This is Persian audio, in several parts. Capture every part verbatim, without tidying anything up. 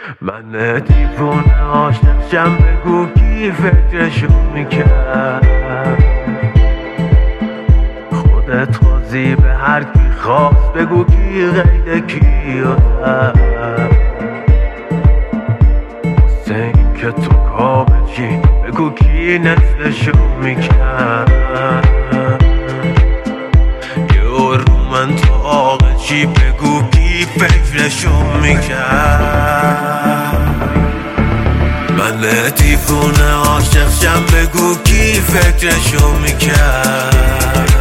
من دیوونه عاشقشم، بگو کی فکرشو میکرد. خودت خوازی به هر کی خواست، بگو کی غیر کی زد. واسه این که تو کامل چی، بگو کی نصفشو میکرد. یه رو من تو آقا چی، بگو کی فکرشو میکرد. من دیوونه عاشقشم، بگو کی فکرشو میکرد.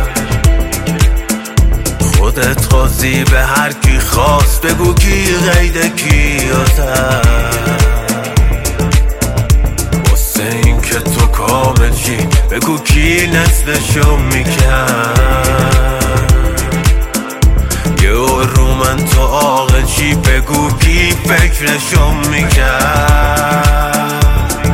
خودت خواستی به هر کی خواست، بگو کی غیر کی زد. واسه این که تو کامل چی، بگو کی نصفشو میکرد. یه رو من تو عاقل چی، بگو کی فکرشو میکرد.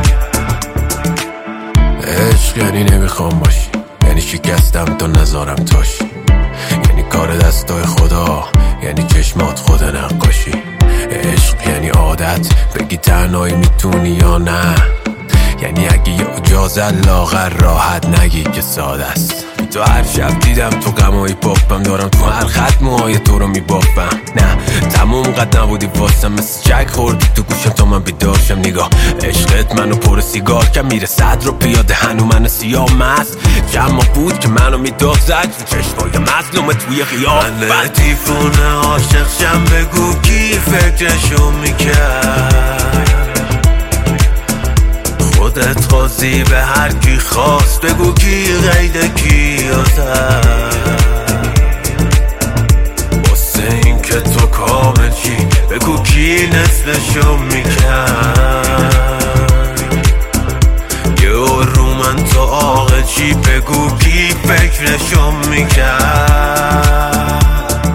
عشق یعنی نمیخوام باشی، یعنی شکستم تا نذارم تاشی، یعنی کار دستای خدا، یعنی چشمات خود نقاشی. عشق یعنی عادت، بگی تنهایی میتونی یا نه، یعنی اگه یه اجازت لاغر راحت نگی که ساده است. تو هر شب دیدم تو غمای پاپم، دارم تو هر خط موهای تو رو میبافم. نه تموم قد نبودی واسم، مثل چک خوردی تو گوشم تا من بیدارشم. نگاه عشقت منو پر سیگار که میره صد رو پیاده، هنو من سیاه مست جمع بود که منو میداد زد تو چشمای مظلوم توی خیابان. من دیوونه عاشقشم، بگو کی فکرشو میکرد. خودت خواستی به هر کی خواست، بگو کی غیر کی زد. واسه این که تو کامل چی، بگو کی نصفشو میکرد. یه رو من تو عاقل چی، بگو کی فکرشو میکرد.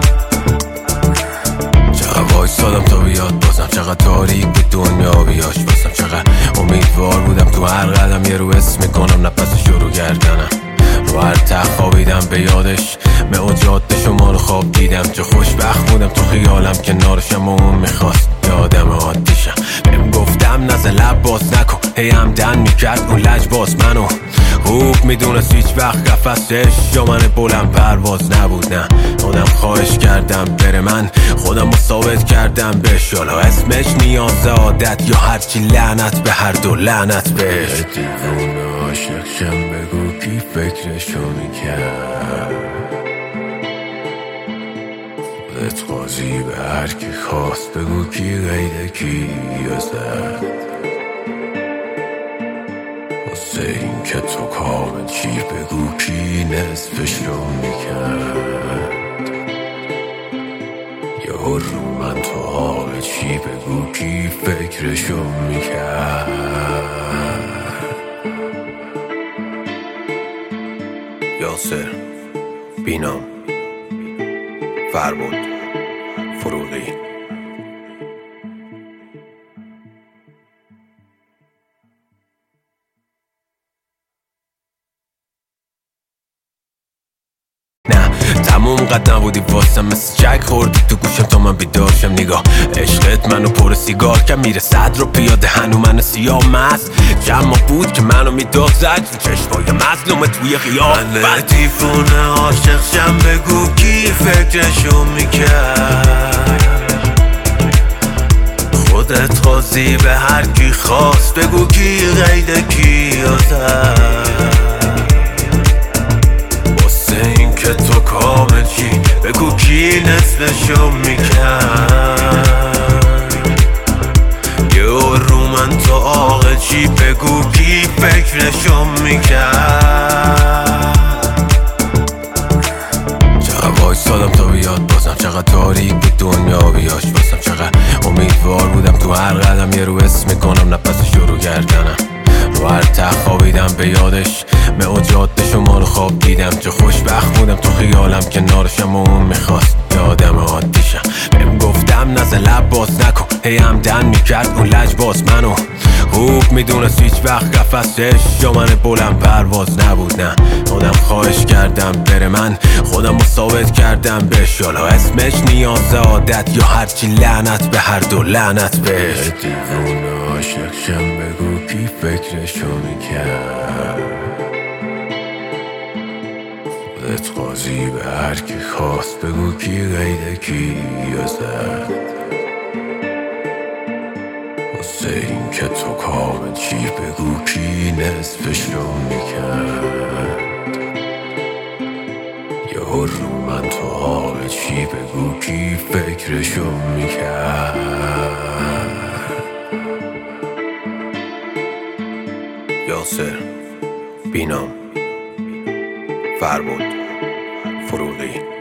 چقدر وایسادم تا بیاد بازم، چقدر تاریک به دنیا بیاش بازم، چقدر امیدوار بودم تو هر قدم یه رو اسم میکنم نفس شروع کردنم. رو هر ته خوابیدم به یادش، به جاده شما رو خواب دیدم. چه خوشبخت بودم تو خیالم کنارشم و اون میخواست یادم عادیشم. بهم گفتم نزه لب باز نکن، هی همدن میکرد اون لج باز منو خوب میدونست هیچ وقت قفصش یا من بلند پرواز نبود. نه خودم خواهش کردم بره، من خودم رو ثابت کردم بهش، حالا اسمش نیاز عادت یا هرچی لعنت به هر دو لعنت بهش. دیوونه عاشقشم، بگو کی فکرشو میکرد. خودت خواستی به هر کی خواست، بگو کی غیر کی زد. واسه این که تو کامل چی، بگو کی نصفشو میکرد. یه رو من تو حال چی، بگو کی فکرشو میکرد. یاسر، بینام، فربود، فروغی. نه تموم قد نبودی واسم، مثل چک خوردی تو گوشم تا من بیدارشم. نگاه عشقت منو پر سیگار که میره صد رو پیاده، هنو من سیاه مست جمع بود که منو میداد زد تو چشمای مظلوم توی خیابان. من دیوونه عاشقشم، بگو کی فکرشو میکرد. خودت خواستی به هر کی خواست، بگو کی غیر کی زد. واسه این که تو کامل چی، بگو کی نصفشو میکرد. یه رو من تو عاقل چی، بگو کی فکرشو میکرد. چقدر وایسادم تا بیاد بازم، چقدر تاریک به دنیا بیاش بازم، چقدر امیدوار بودم تو هر قدم یه رو اسم میکنم نفس شروع کردنم. رو هر ته خوابیدم به یادش، به جاده شما رو خواب دیدم. چه خوشبخت بودم تو خیالم کنارشم و اون میخواست یادم عادیشم. بهم گفتم میگم نزه لب باز نکن، هی همدن میکرد اون لج باز منو خوب میدونست هیچ وقت قفسش یا من بلند پرواز نبود. نه خودم خواهش کردم بره، من خودم رو ثابت کردم بهش، حالا اسمش نیاز عادت یا هرچی لعنت به هر دو لعنت بهش. دیوونه عاشق شم بگو کی فکرشو میکرد، خودت قاضی به هر کی خواست بگو کی غیده کی زد. واسه این که تو کامل چی بگو کی نصفشو میکرد، یا رو من تو حال چی بگو کی فکرشو میکرد. یاسر، بینام، فربود، فروغی.